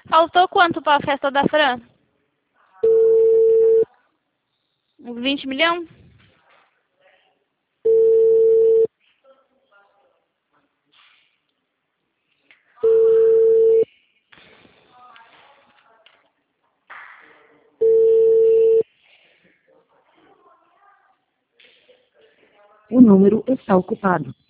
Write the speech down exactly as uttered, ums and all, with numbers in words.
Faltou quanto para a festa da Fran? Uns vinte milhões? O número está ocupado.